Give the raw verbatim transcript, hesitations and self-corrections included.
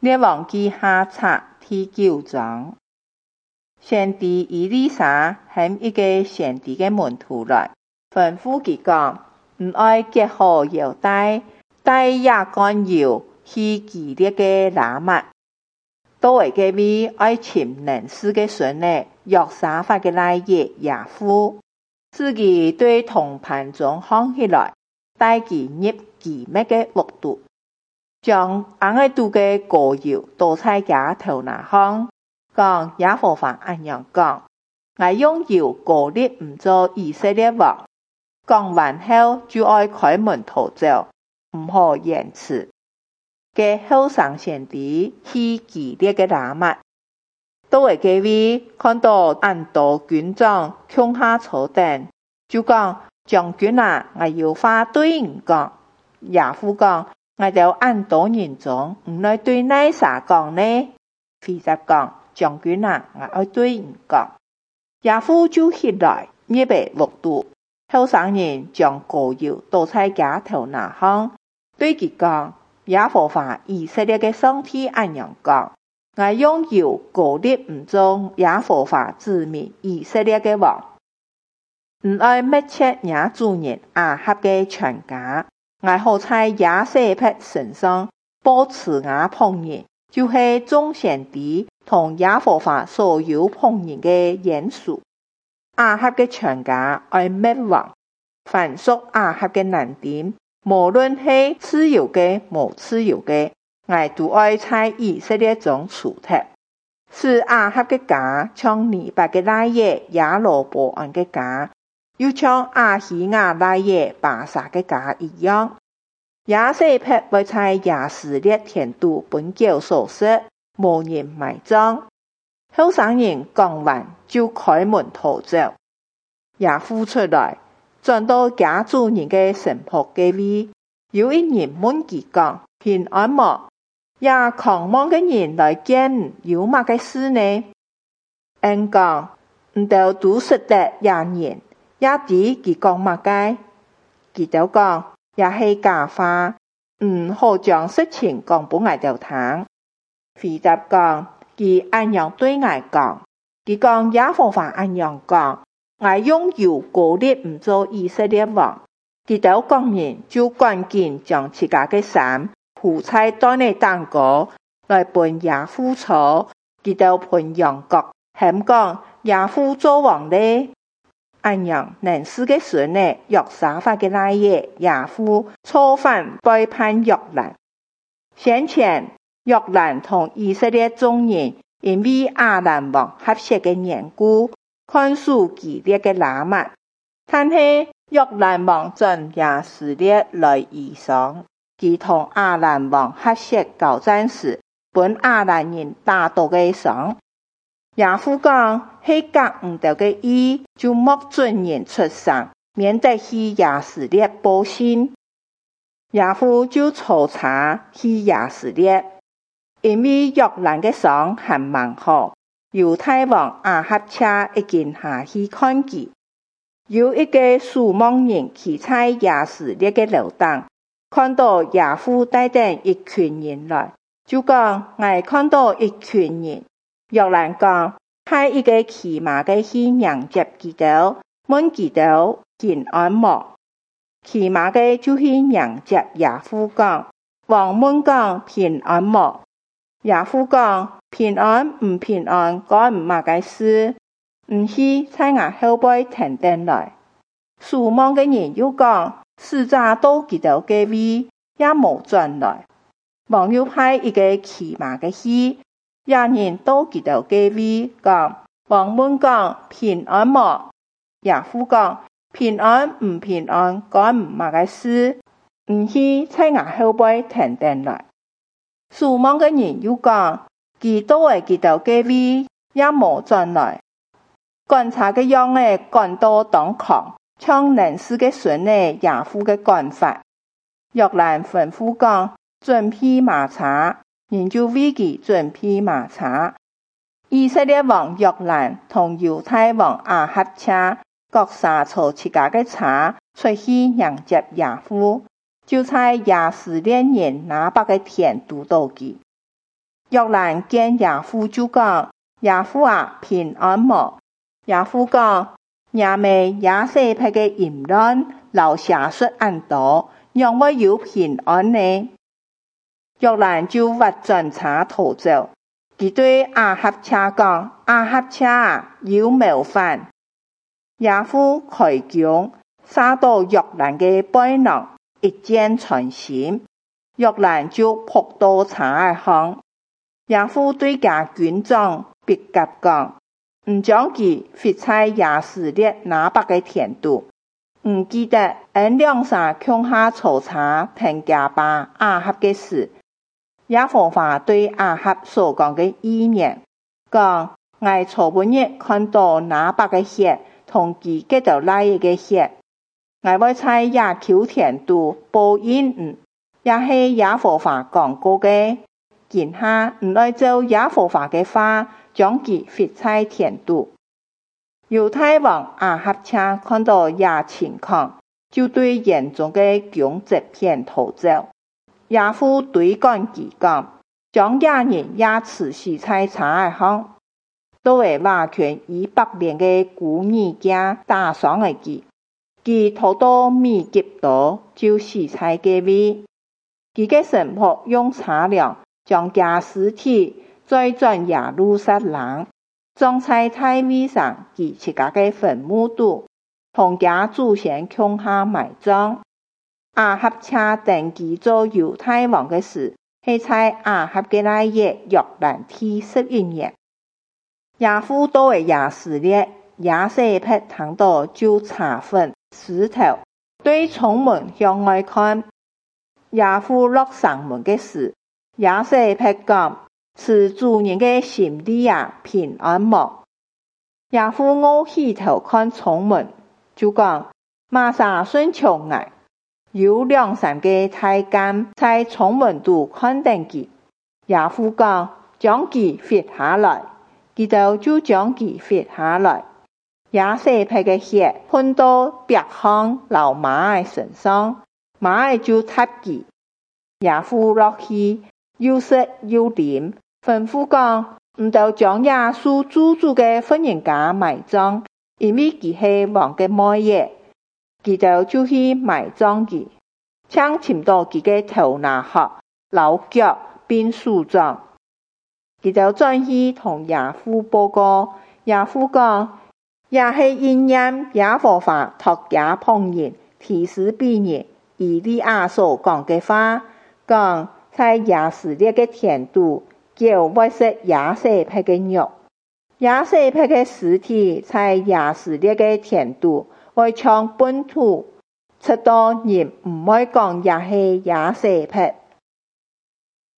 列王記下冊第九章。先知以利沙喊一個先知嘅門徒來，吩咐佢講：唔愛結合猶大，帶亞干油去基列嘅拉麥。到位嘅位愛尋能事嘅孫呢，約沙法嘅奶爺亞夫，自己對同伴中看起來，帶佢入基密嘅屋度。將昂愛度嘅膏油倒在佢頭那方，講耶和華按樣講：我用油膏你唔做以色列王。講完後就愛開門逃走，唔好延遲。嘅後生先知去基列嘅拉麥，到位嘅位看到按多軍長窮下坐等，就講：將軍啊，我有話對你講。亞夫講：我就按多人中唔來對哪啥講呢？非但講：將軍啊，我愛對你講。亞夫就起來入去屋度，後生人將膏油倒在佢頭那方，對佢講：耶和華以色列嘅上帝按樣講：我用油膏你唔做耶和華子民以色列嘅王，唔愛滅絕耶主人亞哈嘅全家。我好在耶洗別身上保持我僕人，就是眾先知同耶和華所有僕人嘅元素。亞哈嘅全家愛滅亡，凡屬亞哈嘅男丁，無論係自由嘅無自由嘅，我都愛在以色列中除掉。使亞哈嘅家像尼八嘅奶爺亞羅波安嘅家，又像亞希亞奶爺巴撒嘅家一樣。耶洗別會在亞斯列田度本教所說，無人埋葬。後生人講完就開門逃走。亞夫出來，轉到家主人嘅神僕嘅位，有一人問佢講：平安麼？也狂妄嘅人來見，有乜嘅事呢？人講：唔到都識得也人，也知佢講乜嘅。佢就講：也係假話，唔好將實情講俾我哋聽。非但講，佢按樣對我講，佢講耶和華按樣講，我用油膏你唔做以色列王。佢就講人就趕緊將自家嘅衫鋪在當地蛋糕，來奔亞夫坐。佢就噴羊角，喊講亞夫做王呢。按樣能事嘅孫呢，約沙法嘅奶爺亞夫錯犯背叛約蘭。先前約蘭同以色列眾人因為亞蘭王合適嘅緣故，看守基列嘅拉麥，但係約蘭王轉亞斯列來以上，佢同亞蘭王合適交戰時，本亞蘭人打到嘅上。亞夫講：係隔唔到嘅意，就莫准人出省，免得去亞斯列報信。亞夫就坐車去亞斯列，因為約蘭嘅傷還蠻好。猶太王亞哈車已經下去看佢，有一個守望人企在亞斯列嘅樓頂，看到亞夫帶領一群人來，就講：我看到一群人。約蘭講：派一個騎馬嘅去迎接佢哋，問佢哋平安麼？騎馬嘅就去迎接亞夫講：王問講平安麼？亞夫講：平安唔平安，講唔乜嘅事，唔去在我後背停定來。守望嘅人又講：使者到佢哋嘅位，也冇轉來。王又派一個騎馬嘅去。也人到佢哋嘅位講：王問講平安麼？亞夫講：平安唔平安，講唔乜嘅事，唔去在我後背停定來。守望嘅人又講：佢到位佢哋嘅位，也冇轉來。觀察嘅樣嘅趕到當狂，像能事嘅孫嘅亞夫嘅趕法。約蘭吩咐講：準備馬車。人就為佢準備馬車。以色列王約蘭同猶太王亞哈車各殺坐自家嘅車出去迎接亞夫，就在亞斯列人拿伯嘅田度到佢。 約蘭見耶夫就講：耶夫啊，平安無？耶夫講：也未亞細伯嘅淫亂，流血水咁多，讓我有平安呢？約蘭就挖磚叉逃走。佢對亞哈車講：亞哈車啊，有謀反！耶夫開弓，殺到約蘭嘅背囊，一箭穿心。約蘭就撲到柴坑。耶夫對家軍長別甲講：唔將其滅在亞斯列拿伯嘅田度，唔記得按兩三強下曹查聽家把亞哈嘅事。耶和華對亞哈所講嘅預言講：我初半日看到拿伯嘅血同其結到拉嘅血，我會在亞丘田度報應唔，也係耶和華講過嘅。今下唔愛照耶和華嘅話，將其滅在田度。猶太王亞哈車看到亞情況，就對嚴重嘅弓截片逃走。耶夫對趕其講：將亞人也刺死在柴坑，都為瓦權以百年嘅古米家打傷嘅佢，佢逃到米吉多就死在嗰位。佢嘅臣僕用叉梁將家屍體再轉耶路撒冷，葬在大衛上佢自家嘅墳墓度，同家祖先共下埋葬。亞哈車登基做猶太王嘅事，係在亞哈嘅那月約蘭第十一年。耶夫到嘅亞斯列，亞細伯聽到就查墳屍頭，對窗門向外看。耶夫落上門嘅時，亞細伯講：是主人嘅心裡啊，平安無？耶夫我起頭看窗門，就講：瑪莎順從我。有兩三個太監在窗門度看定佢。耶夫講：將佢撇下來，佢就就將佢撇下來。亞細伯嘅血噴到白巷老馬嘅身上，馬就踢佢。耶夫落去，又食又啉，吩咐講：唔就將耶穌祖祖嘅婦人家埋葬，因為佢係王嘅妹爺。佢就就去埋葬佢，搶尋到佢嘅頭拿殼、橹腳並樹狀。佢就轉去同耶夫報告，耶夫講：也係應驗耶和華託家僕人提示別人以利亞所講嘅話，講在亞斯列嘅田度，叫會食亞細伯嘅肉。亞細伯嘅屍體在亞斯列嘅田度，會將本土，直到人唔會講也係亞細伯。